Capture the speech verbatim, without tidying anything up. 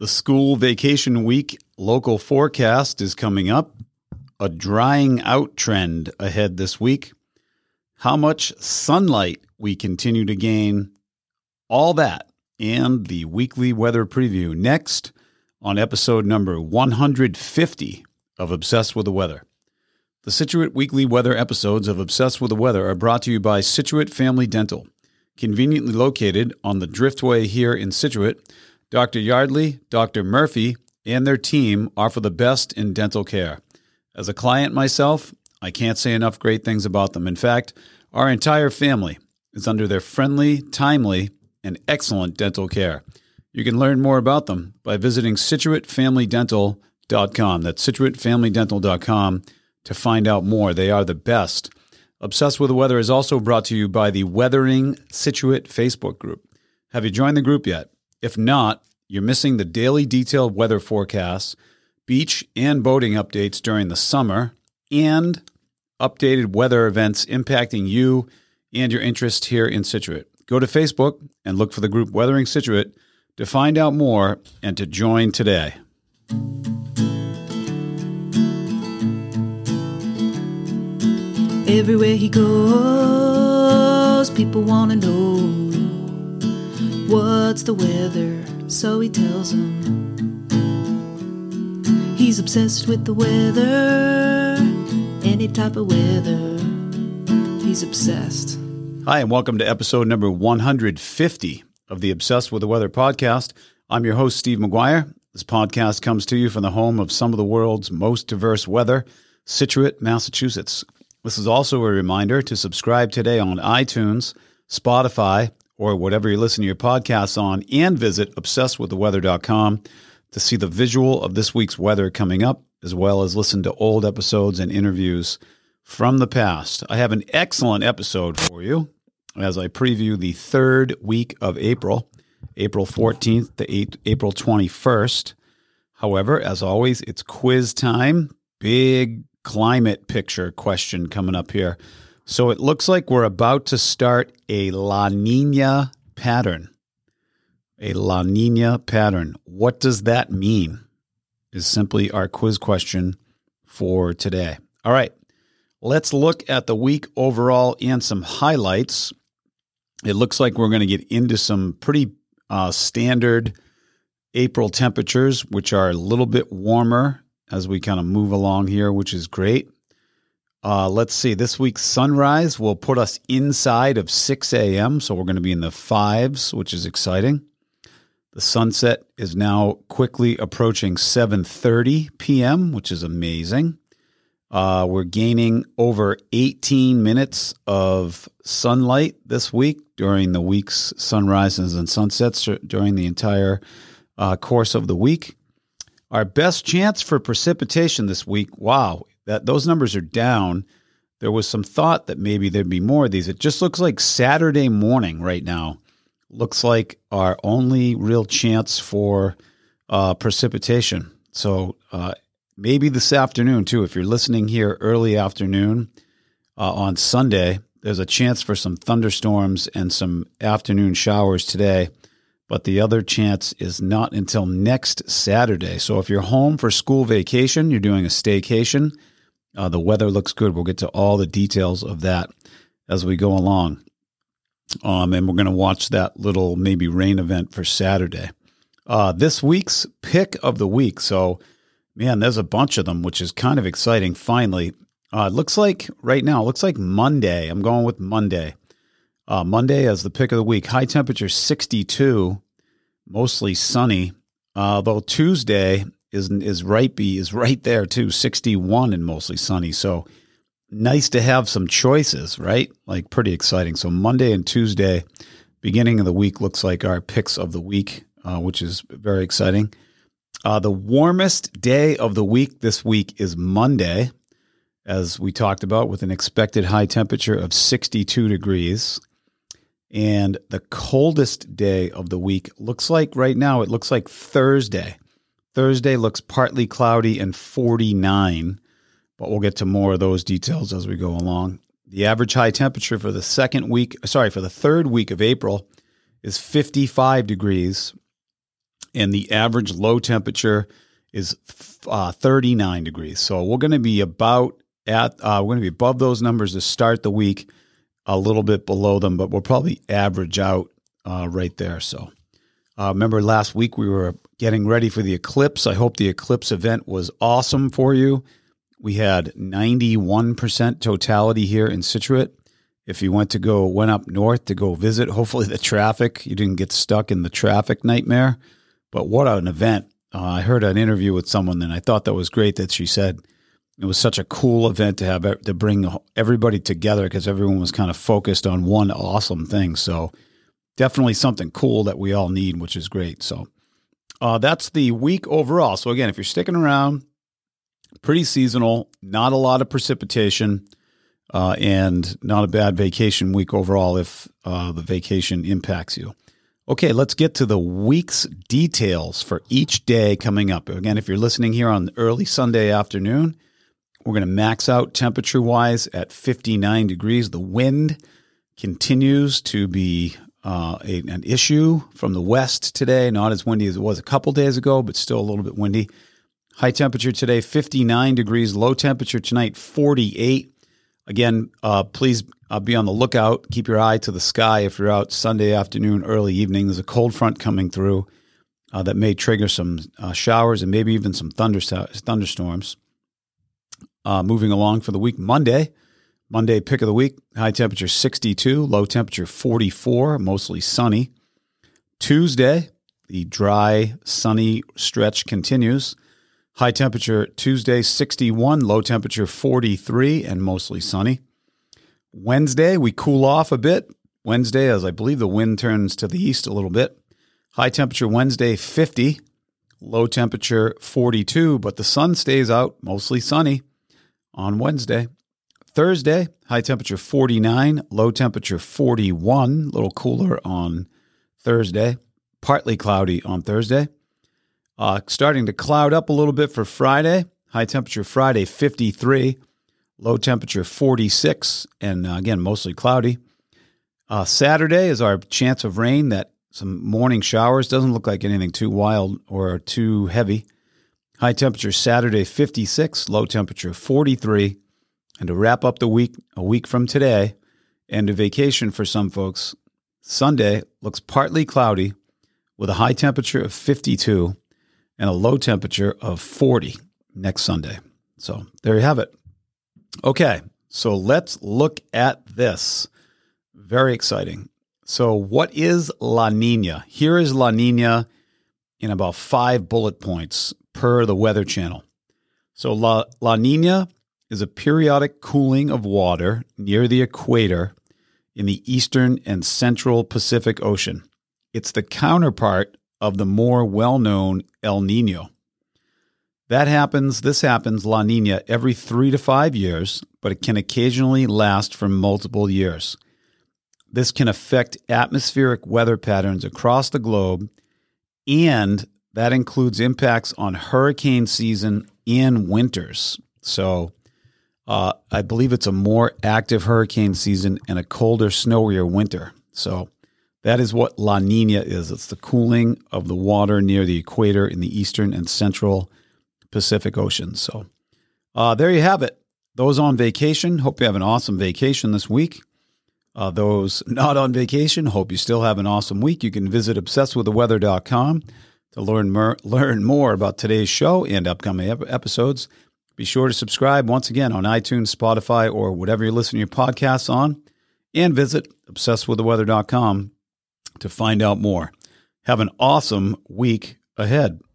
school vacation week local forecast is coming up. A drying out trend ahead this week. How much sunlight we continue to gain. All that and the weekly weather preview next on episode number one hundred fifty of Obsessed with the Weather. The Scituate weekly weather episodes of Obsessed with the Weather are brought to you by Scituate Family Dental. Conveniently located on the Driftway here in Scituate, Doctor Yardley, Doctor Murphy, and their team offer the best in dental care. As a client myself, I can't say enough great things about them. In fact, our entire family is under their friendly, timely, and excellent dental care. You can learn more about them by visiting Scituate Family Dental dot com. That's Scituate Family Dental dot com to find out more. They are the best. Obsessed with the Weather is also brought to you by the Weathering Scituate Facebook group. Have you joined the group yet? If not, you're missing the daily detailed weather forecasts, beach and boating updates during the summer, and updated weather events impacting you and your interest here in Scituate. Go to Facebook and look for the group Weathering Scituate to find out more and to join today. Everywhere he goes, people want to know what's the weather, so he tells them. He's obsessed with the weather, any type of weather, he's obsessed. Hi, and welcome to episode number one hundred fifty of the Obsessed with the Weather podcast. I'm your host, Steve McGuire. This podcast comes to you from the home of some of the world's most diverse weather, Scituate, Massachusetts. This is also a reminder to subscribe today on iTunes, Spotify, or whatever you listen to your podcasts on, and visit obsessed with the weather dot com to see the visual of this week's weather coming up, as well as listen to old episodes and interviews from the past. I have an excellent episode for you as I preview the third week of April, April fourteenth to April twenty-first. However, as always, it's quiz time. Big climate picture question coming up here. So it looks like we're about to start a La Nina pattern. A La Nina pattern. What does that mean? Is simply our quiz question for today. All right, let's look at the week overall and some highlights. It looks like we're going to get into some pretty uh, standard April temperatures, which are a little bit warmer as we kind of move along here, which is great. Uh, let's see. This week's sunrise will put us inside of six a.m., so we're going to be in the fives, which is exciting. The sunset is now quickly approaching seven thirty p.m., which is amazing. Uh, we're gaining over eighteen minutes of sunlight this week during the week's sunrises and sunsets during the entire uh, course of the week. Our best chance for precipitation this week, wow, that those numbers are down. There was some thought that maybe there'd be more of these. It just looks like Saturday morning right now looks like our only real chance for uh, precipitation. So uh, maybe this afternoon, too. If you're listening here early afternoon uh, on Sunday, there's a chance for some thunderstorms and some afternoon showers today. But the other chance is not until next Saturday. So if you're home for school vacation, you're doing a staycation, uh, the weather looks good. We'll get to all the details of that as we go along. Um, and we're going to watch that little maybe rain event for Saturday. Uh, this week's pick of the week. So, man, there's a bunch of them, which is kind of exciting. Finally, uh, it looks like right now, it looks like Monday. I'm going with Monday. Uh, Monday as the pick of the week. High temperature sixty-two, mostly sunny. Uh, though Tuesday is is right be is right there too, sixty-one and mostly sunny. So nice to have some choices, right? Like pretty exciting. So Monday and Tuesday, beginning of the week, looks like our picks of the week, uh, which is very exciting. Uh, the warmest day of the week this week is Monday, as we talked about, with an expected high temperature of sixty-two degrees. And the coldest day of the week looks like right now, it looks like Thursday. Thursday looks partly cloudy and forty-nine, but we'll get to more of those details as we go along. The average high temperature for the second week, sorry, for the third week of April is fifty-five degrees. and the average low temperature is uh, thirty-nine degrees. So we're going to be about at, uh, we're going to be above those numbers to start the week, a little bit below them, but we'll probably average out uh, right there. So uh, remember last week we were getting ready for the eclipse. I hope the eclipse event was awesome for you. We had ninety-one percent totality here in Scituate. If you went to go, went up north to go visit, hopefully the traffic, you didn't get stuck in the traffic nightmare. But what an event. Uh, I heard an interview with someone, and I thought that was great that she said it was such a cool event to have, to bring everybody together because everyone was kind of focused on one awesome thing. So definitely something cool that we all need, which is great. So uh, that's the week overall. So again, if you're sticking around, pretty seasonal, not a lot of precipitation, uh, and not a bad vacation week overall if uh, the vacation impacts you. Okay, let's get to the week's details for each day coming up. Again, if you're listening here on early Sunday afternoon, we're going to max out temperature-wise at fifty-nine degrees. The wind continues to be uh, a, an issue from the west today. Not as windy as it was a couple days ago, but still a little bit windy. High temperature today, fifty-nine degrees. Low temperature tonight, forty-eight. Again, uh, please uh, be on the lookout. Keep your eye to the sky if you're out Sunday afternoon, early evening. There's a cold front coming through uh, that may trigger some uh, showers and maybe even some thunder thunderstorms. Uh, moving along for the week, Monday. Monday pick of the week, high temperature sixty-two, low temperature forty-four, mostly sunny. Tuesday, the dry, sunny stretch continues. High temperature Tuesday, sixty-one, low temperature forty-three, and mostly sunny. Wednesday, we cool off a bit. Wednesday, as I believe the wind turns to the east a little bit. High temperature Wednesday, fifty, low temperature forty-two, but the sun stays out, mostly sunny on Wednesday. Thursday, high temperature forty-nine, low temperature forty-one, a little cooler on Thursday. Partly cloudy on Thursday. Uh, starting to cloud up a little bit for Friday. High temperature Friday, fifty-three. Low temperature forty-six. And uh, again, mostly cloudy. Uh, Saturday is our chance of rain, that some morning showers. Doesn't look like anything too wild or too heavy. High temperature Saturday, fifty-six. Low temperature forty-three. And to wrap up the week, a week from today, and a vacation for some folks, Sunday looks partly cloudy with a high temperature of fifty-two. And a low temperature of forty next Sunday. So there you have it. Okay, so let's look at this. Very exciting. So what is La Nina? Here is La Nina in about five bullet points per the Weather Channel. So La, La Nina is a periodic cooling of water near the equator in the eastern and central Pacific Ocean. It's the counterpart of the more well-known El Nino. That happens, this happens, La Nina, every three to five years, but it can occasionally last for multiple years. This can affect atmospheric weather patterns across the globe, and that includes impacts on hurricane season and winters. So uh, I believe it's a more active hurricane season and a colder, snowier winter. So that is what La Nina is. It's the cooling of the water near the equator in the eastern and central Pacific Ocean. So uh, there you have it. Those on vacation, hope you have an awesome vacation this week. Uh, those not on vacation, hope you still have an awesome week. You can visit obsessed with the weather dot com to learn more, learn more about today's show and upcoming ep- episodes. Be sure to subscribe once again on iTunes, Spotify, or whatever you're listening to your podcasts on, and visit obsessed with the weather dot com to find out more. Have an awesome week ahead.